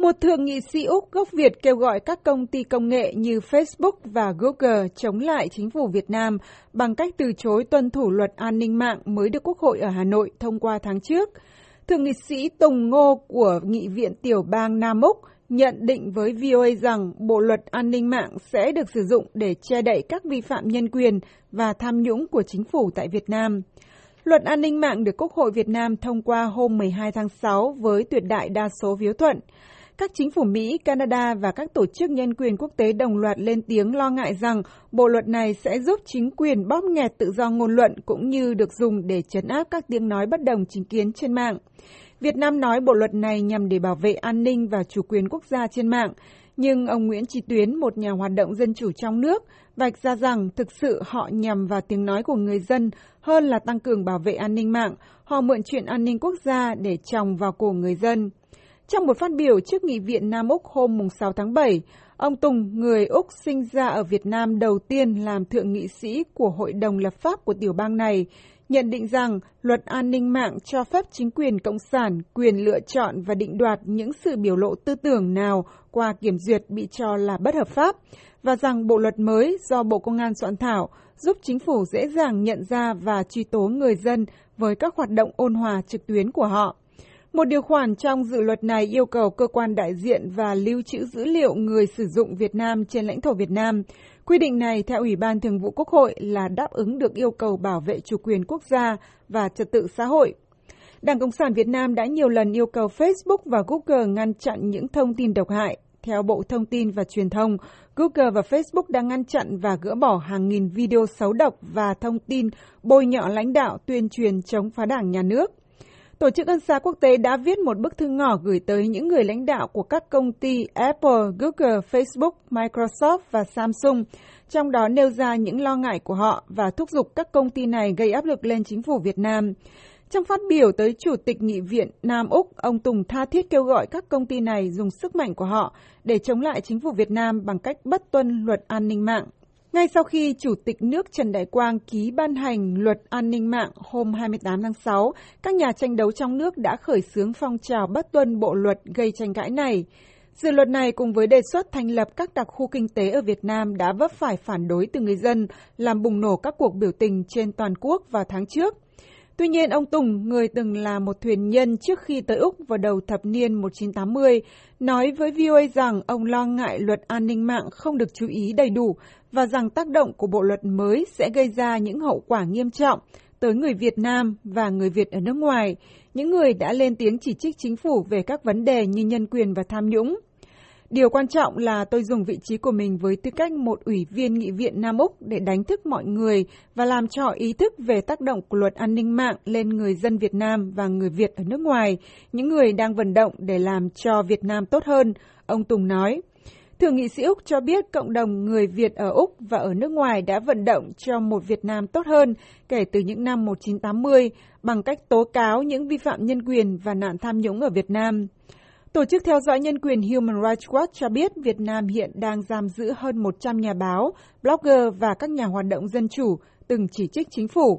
Một thượng nghị sĩ Úc gốc Việt kêu gọi các công ty công nghệ như Facebook và Google chống lại chính phủ Việt Nam bằng cách từ chối tuân thủ luật an ninh mạng mới được Quốc hội ở Hà Nội thông qua tháng trước. Thượng nghị sĩ Tùng Ngô của Nghị viện Tiểu bang Nam Úc nhận định với VOA rằng bộ luật an ninh mạng sẽ được sử dụng để che đậy các vi phạm nhân quyền và tham nhũng của chính phủ tại Việt Nam. Luật an ninh mạng được Quốc hội Việt Nam thông qua hôm 12 tháng 6 với tuyệt đại đa số phiếu thuận. Các chính phủ Mỹ, Canada và các tổ chức nhân quyền quốc tế đồng loạt lên tiếng lo ngại rằng bộ luật này sẽ giúp chính quyền bóp nghẹt tự do ngôn luận cũng như được dùng để trấn áp các tiếng nói bất đồng chính kiến trên mạng. Việt Nam nói bộ luật này nhằm để bảo vệ an ninh và chủ quyền quốc gia trên mạng, nhưng ông Nguyễn Chí Tuyến, một nhà hoạt động dân chủ trong nước, vạch ra rằng thực sự họ nhằm vào tiếng nói của người dân hơn là tăng cường bảo vệ an ninh mạng. Họ mượn chuyện an ninh quốc gia để chòng vào cổ người dân. Trong một phát biểu trước Nghị viện Nam Úc hôm 6 tháng 7, ông Tùng, người Úc sinh ra ở Việt Nam đầu tiên làm thượng nghị sĩ của Hội đồng lập pháp của tiểu bang này, nhận định rằng luật an ninh mạng cho phép chính quyền cộng sản quyền lựa chọn và định đoạt những sự biểu lộ tư tưởng nào qua kiểm duyệt bị cho là bất hợp pháp, và rằng bộ luật mới do Bộ Công an soạn thảo giúp chính phủ dễ dàng nhận ra và truy tố người dân với các hoạt động ôn hòa trực tuyến của họ. Một điều khoản trong dự luật này yêu cầu cơ quan đại diện và lưu trữ dữ liệu người sử dụng Việt Nam trên lãnh thổ Việt Nam. Quy định này, theo Ủy ban Thường vụ Quốc hội, là đáp ứng được yêu cầu bảo vệ chủ quyền quốc gia và trật tự xã hội. Đảng Cộng sản Việt Nam đã nhiều lần yêu cầu Facebook và Google ngăn chặn những thông tin độc hại. Theo Bộ Thông tin và Truyền thông, Google và Facebook đang ngăn chặn và gỡ bỏ hàng nghìn video xấu độc và thông tin bôi nhọ lãnh đạo tuyên truyền chống phá đảng nhà nước. Tổ chức Ân xá Quốc tế đã viết một bức thư ngỏ gửi tới những người lãnh đạo của các công ty Apple, Google, Facebook, Microsoft và Samsung, trong đó nêu ra những lo ngại của họ và thúc giục các công ty này gây áp lực lên chính phủ Việt Nam. Trong phát biểu tới Chủ tịch Nghị viện Nam Úc, ông Tùng tha thiết kêu gọi các công ty này dùng sức mạnh của họ để chống lại chính phủ Việt Nam bằng cách bất tuân luật an ninh mạng. Ngay sau khi Chủ tịch nước Trần Đại Quang ký ban hành luật an ninh mạng hôm 28 tháng 6, các nhà tranh đấu trong nước đã khởi xướng phong trào bất tuân bộ luật gây tranh cãi này. Dự luật này cùng với đề xuất thành lập các đặc khu kinh tế ở Việt Nam đã vấp phải phản đối từ người dân, làm bùng nổ các cuộc biểu tình trên toàn quốc vào tháng trước. Tuy nhiên, ông Tùng, người từng là một thuyền nhân trước khi tới Úc vào đầu thập niên 1980, nói với VOA rằng ông lo ngại luật an ninh mạng không được chú ý đầy đủ và rằng tác động của bộ luật mới sẽ gây ra những hậu quả nghiêm trọng tới người Việt Nam và người Việt ở nước ngoài, những người đã lên tiếng chỉ trích chính phủ về các vấn đề như nhân quyền và tham nhũng. Điều quan trọng là tôi dùng vị trí của mình với tư cách một ủy viên Nghị viện Nam Úc để đánh thức mọi người và làm cho họ ý thức về tác động của luật an ninh mạng lên người dân Việt Nam và người Việt ở nước ngoài, những người đang vận động để làm cho Việt Nam tốt hơn, ông Tùng nói. Thượng nghị sĩ Úc cho biết cộng đồng người Việt ở Úc và ở nước ngoài đã vận động cho một Việt Nam tốt hơn kể từ những năm 1980 bằng cách tố cáo những vi phạm nhân quyền và nạn tham nhũng ở Việt Nam. Tổ chức theo dõi nhân quyền Human Rights Watch cho biết Việt Nam hiện đang giam giữ hơn 100 nhà báo, blogger và các nhà hoạt động dân chủ từng chỉ trích chính phủ.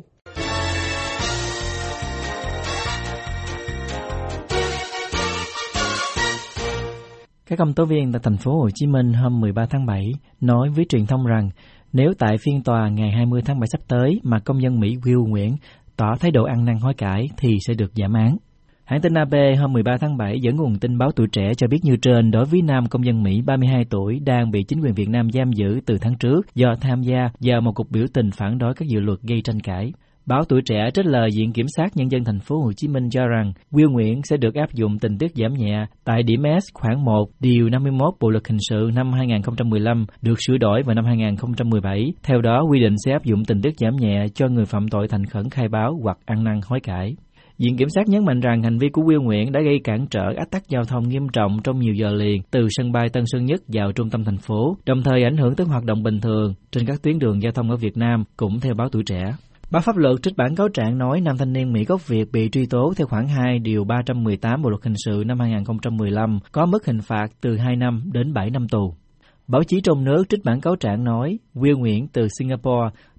Các công tố viên tại thành phố Hồ Chí Minh hôm 13 tháng 7 nói với truyền thông rằng nếu tại phiên tòa ngày 20 tháng 7 sắp tới mà công dân Mỹ Will Nguyễn tỏ thái độ ăn năn hối cải thì sẽ được giảm án. Hãng tin AP hôm 13 tháng 7 dẫn nguồn tin báo Tuổi Trẻ cho biết như trên đối với nam công dân Mỹ 32 tuổi đang bị chính quyền Việt Nam giam giữ từ tháng trước do tham gia vào một cuộc biểu tình phản đối các dự luật gây tranh cãi. Báo Tuổi Trẻ trích lời Viện Kiểm sát Nhân dân thành phố Hồ Chí Minh cho rằng Will Nguyễn sẽ được áp dụng tình tiết giảm nhẹ tại điểm S khoản 1 điều 51 Bộ luật hình sự năm 2015 được sửa đổi vào năm 2017. Theo đó, quy định sẽ áp dụng tình tiết giảm nhẹ cho người phạm tội thành khẩn khai báo hoặc ăn năn hối cải. Viện Kiểm sát nhấn mạnh rằng hành vi của Will Nguyễn đã gây cản trở ách tắc giao thông nghiêm trọng trong nhiều giờ liền từ sân bay Tân Sơn Nhất vào trung tâm thành phố, đồng thời ảnh hưởng tới hoạt động bình thường trên các tuyến đường giao thông ở Việt Nam, cũng theo báo Tuổi Trẻ. Báo Pháp luật trích bản cáo trạng nói nam thanh niên Mỹ gốc Việt bị truy tố theo khoản 2 điều 318 Bộ luật hình sự năm 2015 có mức hình phạt từ 2 năm đến 7 năm tù. Báo chí trong nước trích bản cáo trạng nói Will Nguyễn từ Singapore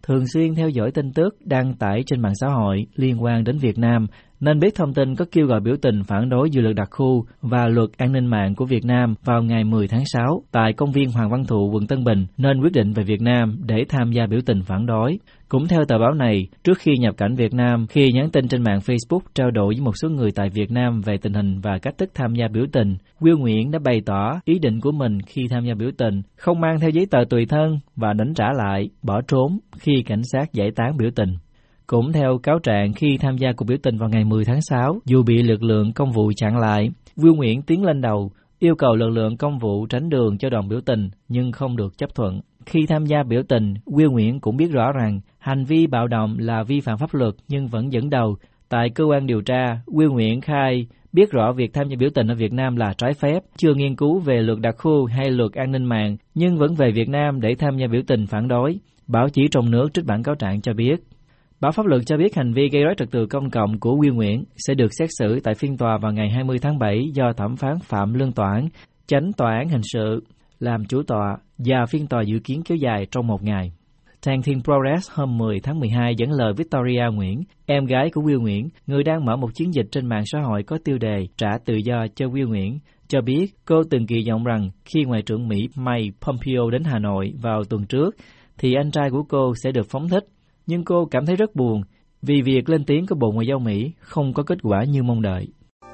thường xuyên theo dõi tin tức đăng tải trên mạng xã hội liên quan đến Việt Nam, nên biết thông tin có kêu gọi biểu tình phản đối dự luật đặc khu và luật an ninh mạng của Việt Nam vào ngày 10 tháng 6 tại công viên Hoàng Văn Thụ, quận Tân Bình, nên quyết định về Việt Nam để tham gia biểu tình phản đối. Cũng theo tờ báo này, trước khi nhập cảnh Việt Nam, khi nhắn tin trên mạng Facebook trao đổi với một số người tại Việt Nam về tình hình và cách thức tham gia biểu tình, Will Nguyễn đã bày tỏ ý định của mình khi tham gia biểu tình, không mang theo giấy tờ tùy thân và đánh trả lại, bỏ trốn khi cảnh sát giải tán biểu tình. Cũng theo cáo trạng, khi tham gia cuộc biểu tình vào ngày 10 tháng 6, dù bị lực lượng công vụ chặn lại, Will Nguyễn tiến lên đầu, yêu cầu lực lượng công vụ tránh đường cho đoàn biểu tình, nhưng không được chấp thuận. Khi tham gia biểu tình, Will Nguyễn cũng biết rõ rằng hành vi bạo động là vi phạm pháp luật nhưng vẫn dẫn đầu. Tại cơ quan điều tra, Will Nguyễn khai biết rõ việc tham gia biểu tình ở Việt Nam là trái phép, chưa nghiên cứu về luật đặc khu hay luật an ninh mạng, nhưng vẫn về Việt Nam để tham gia biểu tình phản đối. Báo chí trong nước trích bản cáo trạng cho biết. Báo Pháp luật cho biết hành vi gây rối trật tự công cộng của Will Nguyễn sẽ được xét xử tại phiên tòa vào ngày 20 tháng 7 do thẩm phán Phạm Lương Toản, chánh tòa án hình sự, làm chủ tọa, và phiên tòa dự kiến kéo dài trong một ngày. Trang Thiên Progress hôm 10 tháng 12 dẫn lời Victoria Nguyễn, em gái của Will Nguyễn, người đang mở một chiến dịch trên mạng xã hội có tiêu đề trả tự do cho Will Nguyễn, cho biết cô từng kỳ vọng rằng khi Ngoại trưởng Mỹ Mike Pompeo đến Hà Nội vào tuần trước, thì anh trai của cô sẽ được phóng thích. Nhưng cô cảm thấy rất buồn vì việc lên tiếng của Bộ Ngoại giao Mỹ không có kết quả như mong đợi.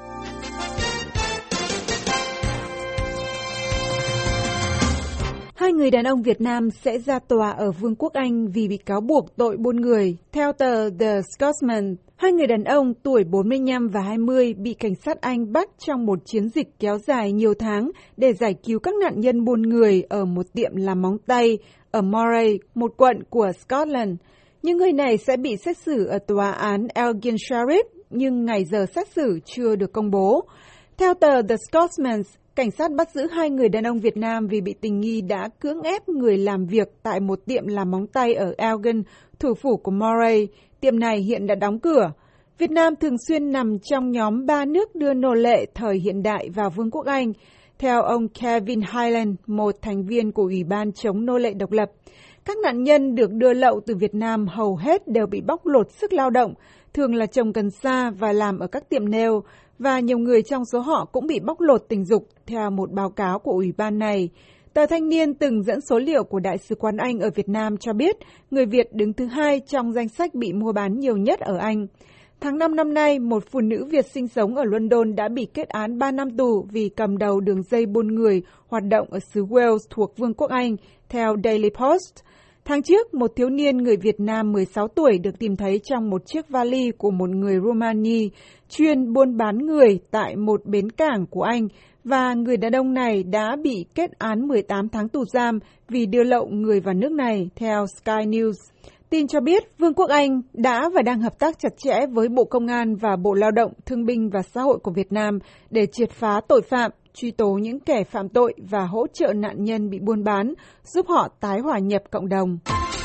Hai người đàn ông Việt Nam sẽ ra tòa ở Vương quốc Anh vì bị cáo buộc tội buôn người. Theo tờ The Scotsman, hai người đàn ông tuổi 45 và 20 bị cảnh sát Anh bắt trong một chiến dịch kéo dài nhiều tháng để giải cứu các nạn nhân buôn người ở một tiệm làm móng tay ở Moray, một quận của Scotland. Những người này sẽ bị xét xử ở tòa án Elgin Sheriff, nhưng ngày giờ xét xử chưa được công bố. Theo tờ The Scotsman, cảnh sát bắt giữ hai người đàn ông Việt Nam vì bị tình nghi đã cưỡng ép người làm việc tại một tiệm làm móng tay ở Elgin, thủ phủ của Moray. Tiệm này hiện đã đóng cửa. Việt Nam thường xuyên nằm trong nhóm 3 nước đưa nô lệ thời hiện đại vào Vương quốc Anh. Theo ông Kevin Highland, một thành viên của Ủy ban chống nô lệ độc lập, các nạn nhân được đưa lậu từ Việt Nam hầu hết đều bị bóc lột sức lao động, thường là trồng cần sa và làm ở các tiệm nail, và nhiều người trong số họ cũng bị bóc lột tình dục, theo một báo cáo của ủy ban này. Tờ Thanh niên từng dẫn số liệu của Đại sứ quán Anh ở Việt Nam cho biết người Việt đứng thứ 2 trong danh sách bị mua bán nhiều nhất ở Anh. Tháng 5 năm nay, một phụ nữ Việt sinh sống ở London đã bị kết án 3 năm tù vì cầm đầu đường dây buôn người hoạt động ở xứ Wales thuộc Vương quốc Anh, theo Daily Post. Tháng trước, một thiếu niên người Việt Nam 16 tuổi được tìm thấy trong một chiếc vali của một người Romani chuyên buôn bán người tại một bến cảng của Anh, và người đàn ông này đã bị kết án 18 tháng tù giam vì đưa lậu người vào nước này, theo Sky News. Tin cho biết, Vương quốc Anh đã và đang hợp tác chặt chẽ với Bộ Công an và Bộ Lao động, Thương binh và Xã hội của Việt Nam để triệt phá tội phạm, truy tố những kẻ phạm tội và hỗ trợ nạn nhân bị buôn bán, giúp họ tái hòa nhập cộng đồng.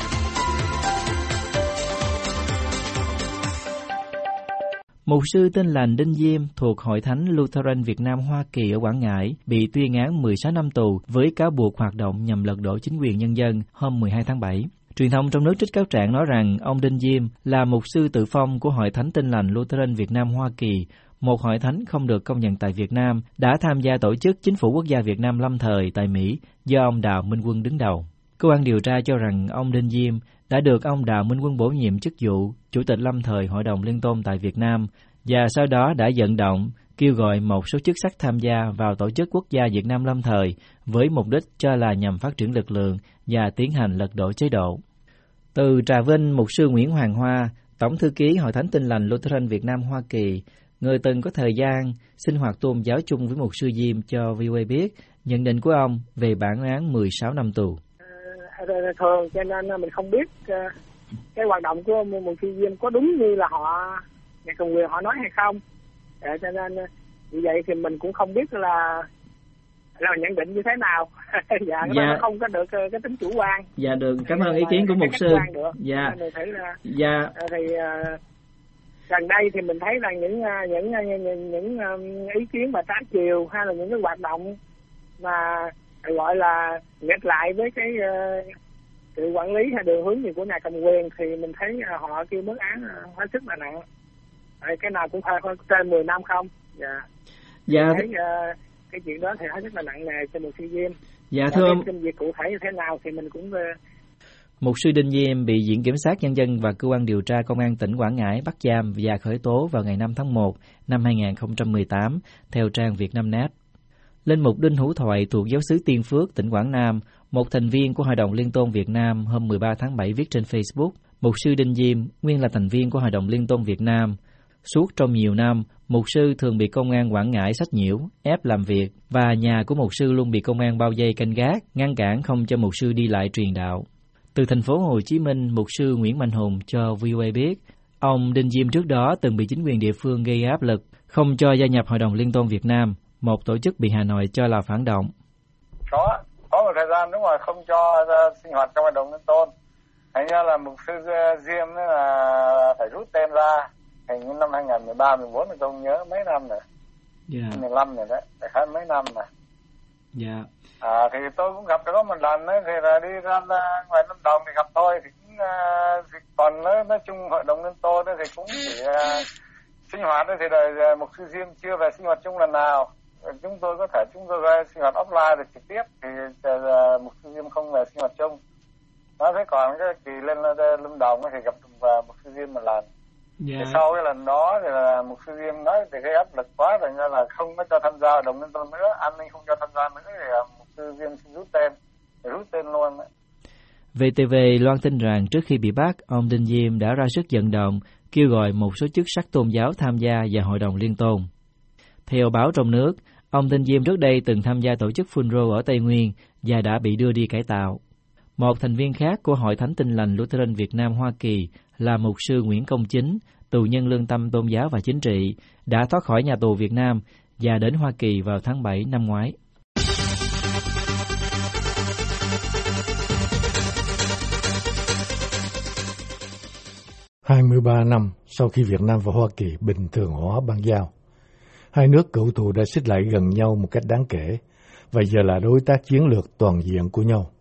Mục sư Tin Lành Đinh Diêm thuộc Hội Thánh Lutheran Việt Nam Hoa Kỳ ở Quảng Ngãi bị tuyên án 16 năm tù với cáo buộc hoạt động nhằm lật đổ chính quyền nhân dân hôm 12 tháng 7. Truyền thông trong nước trích cáo trạng nói rằng ông Đinh Diêm là mục sư tự phong của Hội Thánh Tin Lành Lutheran Việt Nam Hoa Kỳ, một hội thánh không được công nhận tại Việt Nam, đã tham gia tổ chức Chính phủ Quốc gia Việt Nam lâm thời tại Mỹ do ông Đào Minh Quân đứng đầu. Cơ quan điều tra cho rằng ông Đinh Diêm đã được ông Đào Minh Quân bổ nhiệm chức vụ Chủ tịch lâm thời Hội đồng Liên tôn tại Việt Nam và sau đó đã vận động kêu gọi một số chức sắc tham gia vào tổ chức Quốc gia Việt Nam lâm thời với mục đích cho là nhằm phát triển lực lượng và tiến hành lật đổ chế độ. Từ Trà Vinh, mục sư Nguyễn Hoàng Hoa, Tổng thư ký Hội Thánh Tin Lành Lutheran Việt Nam Hoa Kỳ, người từng có thời gian sinh hoạt tôn giáo chung với mục sư Diêm cho VOA biết nhận định của ông về bản án 16 năm tù. Thường cho nên mình không biết cái hoạt động của mục sư Diêm có đúng như là họ nhà cầm quyền họ nói hay không. Cho nên vì vậy thì mình cũng không biết là nhận định như thế nào. Dạ. Nó không có được cái tính chủ quan. Dạ được, cảm ơn ý kiến của mục sư. Dạ. Dạ. Thì gần đây thì mình thấy là những ý kiến mà trái chiều hay là những cái hoạt động mà gọi là nghịch lại với cái sự quản lý hay đường hướng gì của nhà cầm quyền thì mình thấy họ kêu mức án hết sức là nặng. Cái nào cũng phải trên 10 năm không. Dạ. Thấy cái chuyện đó thì hết sức là nặng nề cho một sư Diêm. Dạ thưa ông. Cái việc cụ thể như thế nào thì mình cũng Mục sư Đinh Diêm bị Viện Kiểm sát Nhân dân và Cơ quan điều tra Công an tỉnh Quảng Ngãi bắt giam và khởi tố vào ngày 5 tháng 1 năm 2018 theo trang Vietnamnet. Linh mục Đinh Hữu Thoại thuộc giáo xứ Tiên Phước, tỉnh Quảng Nam, một thành viên của Hội đồng Liên tôn Việt Nam hôm 13 tháng 7 viết trên Facebook, Mục sư Đinh Diêm nguyên là thành viên của Hội đồng Liên tôn Việt Nam. Suốt trong nhiều năm, mục sư thường bị công an Quảng Ngãi sách nhiễu, ép làm việc và nhà của mục sư luôn bị công an bao vây canh gác, ngăn cản không cho mục sư đi lại truyền đạo. Từ thành phố Hồ Chí Minh, mục sư Nguyễn Mạnh Hùng cho VOA biết, ông Đinh Diêm trước đó từng bị chính quyền địa phương gây áp lực, không cho gia nhập Hội đồng Liên tôn Việt Nam, một tổ chức bị Hà Nội cho là phản động. Có một thời gian đúng rồi, không cho sinh hoạt trong Hội đồng Liên tôn. Thành ra là mục sư Diêm là phải rút tên ra. Hình như năm 2013, 14 thì tôi không nhớ mấy năm rồi. 15 rồi đấy, phải khá mấy năm rồi. Dạ. Thì tôi cũng gặp đó một lần ấy, thì là đi ra ngoài Lâm Đồng thì gặp thôi. Thì còn nói chung Hội đồng Liên tôn thì cũng chỉ sinh hoạt thì đời mục sư Diêm chưa về sinh hoạt chung lần nào. Chúng tôi về sinh hoạt offline được trực tiếp thì mục sư Diêm không về sinh hoạt chung. Nó thế còn cái kỳ lên Lâm Đồng thì gặp mục sư Diêm một lần. Thì sau cái lần đó thì là mục sư Diêm nói thì gây áp lực quá, thành ra là không có cho tham gia Hội đồng Liên tôn nữa, an ninh không cho tham gia nữa, thì mục sư Diêm xin rút tên luôn. VTV loan tin rằng trước khi bị bắt, ông Đinh Diêm đã ra sức vận động, kêu gọi một số chức sắc tôn giáo tham gia vào Hội đồng Liên tôn. Theo báo trong nước, ông Đinh Diêm trước đây từng tham gia tổ chức Phunro ở Tây Nguyên và đã bị đưa đi cải tạo. Một thành viên khác của Hội Thánh Tin Lành Lutheran Việt Nam Hoa Kỳ là mục sư Nguyễn Công Chính, tù nhân lương tâm tôn giáo và chính trị, đã thoát khỏi nhà tù Việt Nam và đến Hoa Kỳ vào tháng 7 năm ngoái. (23 năm sau khi Việt Nam và Hoa Kỳ bình thường hóa bang giao, hai nước cựu thù đã xích lại gần nhau một cách đáng kể và giờ là đối tác chiến lược toàn diện của nhau.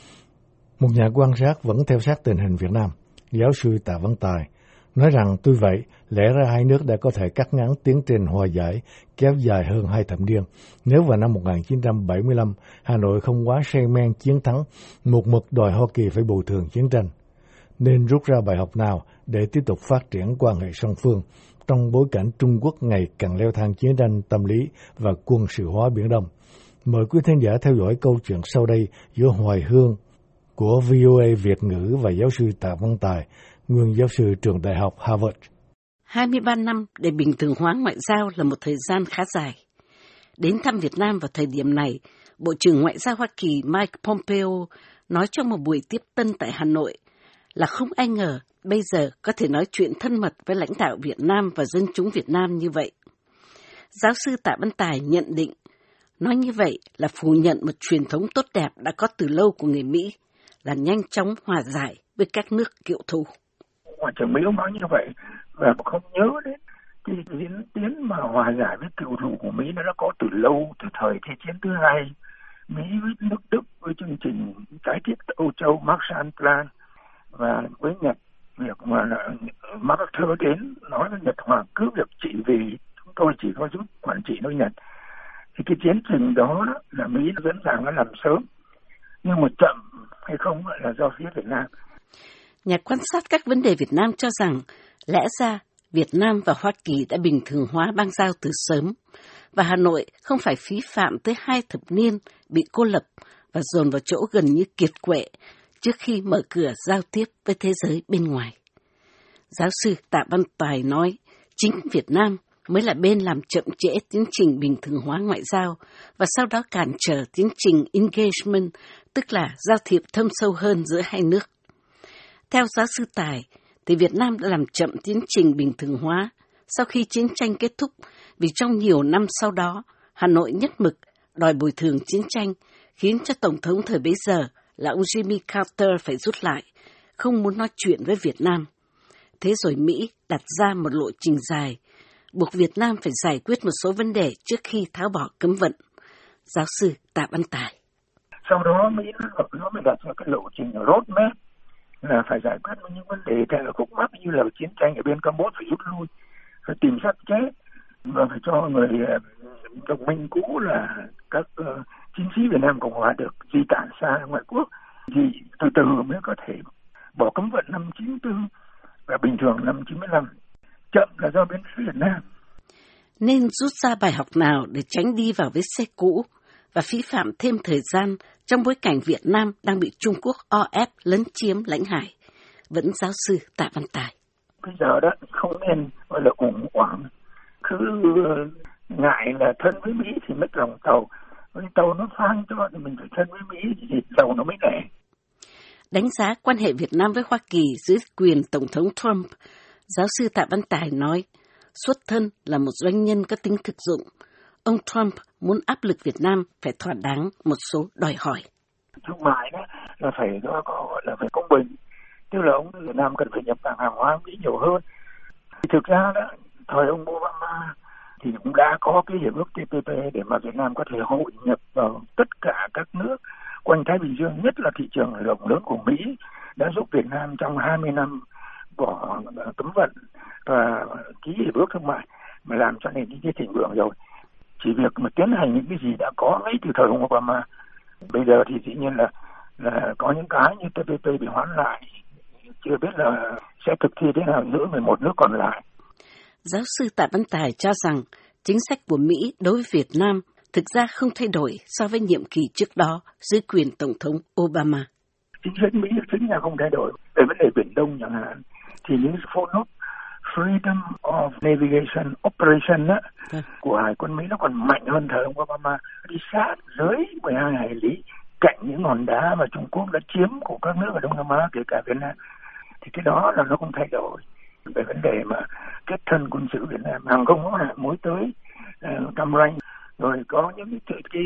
Một nhà quan sát vẫn theo sát tình hình Việt Nam, giáo sư Tạ Văn Tài, nói rằng tuy vậy, lẽ ra hai nước đã có thể cắt ngắn tiến trình hòa giải kéo dài hơn 2 thập niên nếu vào năm 1975 Hà Nội không quá say men chiến thắng, một mực đòi Hoa Kỳ phải bồi thường chiến tranh. Nên rút ra bài học nào để tiếp tục phát triển quan hệ song phương trong bối cảnh Trung Quốc ngày càng leo thang chiến tranh tâm lý và quân sự hóa Biển Đông. Mời quý thính giả theo dõi câu chuyện sau đây giữa Hoài Hương của VOA Việt ngữ và giáo sư Tạ Văn Tài, nguyên giáo sư trường đại học Harvard. 23 năm để bình thường hóa ngoại giao là một thời gian khá dài. Đến thăm Việt Nam vào thời điểm này, Bộ trưởng Ngoại giao Hoa Kỳ Mike Pompeo nói trong một buổi tiếp tân tại Hà Nội là không ai ngờ bây giờ có thể nói chuyện thân mật với lãnh đạo Việt Nam và dân chúng Việt Nam như vậy. Giáo sư Tạ Văn Tài nhận định, nói như vậy là phủ nhận một truyền thống tốt đẹp đã có từ lâu của người Mỹ, là nhanh chóng hòa giải với các nước cựu thù. Ngoại trưởng Mỹ ông nói như vậy và không nhớ đến cái diễn tiến mà hòa giải với cựu thù của Mỹ nó đã có từ lâu, từ thời Thế chiến thứ hai. Mỹ với nước Đức với chương trình tái thiết Âu Châu Marshall Plan, và với Nhật việc mà MacArthur đến nói với Nhật Hoàng cứ việc trị vì chúng tôi chỉ có giúp quản trị nước Nhật. Thì cái chiến trình đó là Mỹ nó dẫn rằng nó làm sớm, nhưng mà chậm hay không là do phía Việt Nam. Nhà quan sát các vấn đề Việt Nam cho rằng lẽ ra Việt Nam và Hoa Kỳ đã bình thường hóa bang giao từ sớm, và Hà Nội không phải phí phạm tới 2 thập niên bị cô lập và dồn vào chỗ gần như kiệt quệ trước khi mở cửa giao tiếp với thế giới bên ngoài. Giáo sư Tạ Văn Tài nói, chính Việt Nam mới là bên làm chậm trễ tiến trình bình thường hóa ngoại giao và sau đó cản trở tiến trình engagement, tức là giao thiệp thâm sâu hơn giữa hai nước. Theo giáo sư Tài, thì Việt Nam đã làm chậm tiến trình bình thường hóa sau khi chiến tranh kết thúc, vì trong nhiều năm sau đó, Hà Nội nhất mực đòi bồi thường chiến tranh, khiến cho Tổng thống thời bấy giờ là ông Jimmy Carter phải rút lại, không muốn nói chuyện với Việt Nam. Thế rồi Mỹ đặt ra một lộ trình dài, buộc Việt Nam phải giải quyết một số vấn đề trước khi tháo bỏ cấm vận. Giáo sư Tạ Văn Tài. Sau đó Mỹ nó mới đặt ra cái lộ trình roadmap là phải giải quyết những vấn đề khúc mắc như là chiến tranh ở bên Campuchia phải rút lui, phải tìm xác chết và phải cho người đồng minh cũ là các chiến sĩ Việt Nam Cộng Hòa được di tản xa ngoại quốc, thì từ từ mới có thể bỏ cấm vận năm 94 và bình thường năm 95. Chậm là do bên phía Việt Nam. Nên rút ra bài học nào để tránh đi vào vết xe cũ và phí phạm thêm thời gian trong bối cảnh Việt Nam đang bị Trung Quốc o ép lấn chiếm lãnh hải? Vẫn giáo sư Tạ Văn Tài. Bây giờ đó không nên gọi là ủng hoảng, cứ ngại là thân với Mỹ thì mất lòng tàu. Tàu nó phang cho thì mình phải thân với Mỹ thì tàu nó mới đẻ. Đánh giá quan hệ Việt Nam với Hoa Kỳ dưới quyền Tổng thống Trump, giáo sư Tạ Văn Tài nói, xuất thân là một doanh nhân có tính thực dụng. Ông Trump muốn áp lực Việt Nam phải thỏa đáng một số đòi hỏi. Thương mại đó là phải gọi là phải công bình, tức là ông Việt Nam cần phải nhập hàng hóa Mỹ nhiều hơn. Thì thực ra đó, thời ông Obama thì cũng đã có cái hiệp ước TPP để mà Việt Nam có thể hội nhập vào tất cả các nước quanh Thái Bình Dương, nhất là thị trường rộng lớn của Mỹ, đã giúp Việt Nam trong 20 năm bỏ cấm vận và ký hiệp ước thương mại mà làm cho nền kinh tế thịnh vượng rồi. Chỉ việc mà tiến hành những cái gì đã có ngay từ thời ông Obama. Bây giờ thì dĩ nhiên là có những cái như TPP bị hoãn lại, chưa biết là sẽ thực thi thế nào giữa 11 nước còn lại. Giáo sư Tạ Văn Tài cho rằng chính sách của Mỹ đối với Việt Nam thực ra không thay đổi so với nhiệm kỳ trước đó dưới quyền Tổng thống Obama. Chính sách Mỹ chính là không thay đổi. Về vấn đề Biển Đông chẳng hạn, thì những phone nốt Freedom of Navigation Operation của Hải quân Mỹ nó còn mạnh hơn thời ông Obama, đi sát dưới 12 hải lý cạnh những hòn đá mà Trung Quốc đã chiếm của các nước ở Đông Nam Á, kể cả Việt Nam. Thì cái đó là nó không thay đổi. Về vấn đề mà kết thân quân sự Việt Nam, hàng không có hạn mối tới Cam Ranh, rồi có những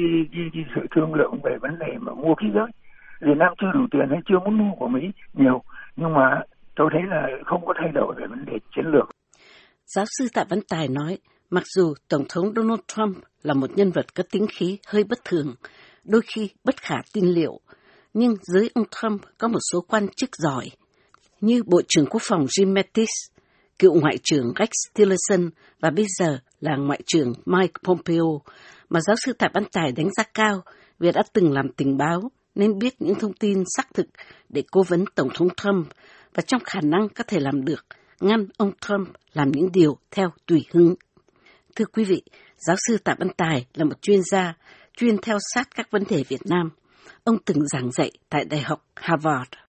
cái sự thương lượng về vấn đề mà mua khí giới. Việt Nam chưa đủ tiền hay chưa muốn mua của Mỹ nhiều, nhưng mà tôi thấy là không có thay đổi về vấn đề chiến lược. Giáo sư Tạ Văn Tài nói, mặc dù Tổng thống Donald Trump là một nhân vật có tính khí hơi bất thường, đôi khi bất khả tin liệu, nhưng dưới ông Trump có một số quan chức giỏi, như Bộ trưởng Quốc phòng Jim Mattis, cựu Ngoại trưởng Rex Tillerson và bây giờ là Ngoại trưởng Mike Pompeo, mà giáo sư Tạ Văn Tài đánh giá cao vì đã từng làm tình báo nên biết những thông tin xác thực để cố vấn Tổng thống Trump và trong khả năng có thể làm được ngăn ông Trump làm những điều theo tùy hứng. Thưa quý vị, giáo sư Tạ Văn Tài là một chuyên gia chuyên theo sát các vấn đề Việt Nam. Ông từng giảng dạy tại Đại học Harvard.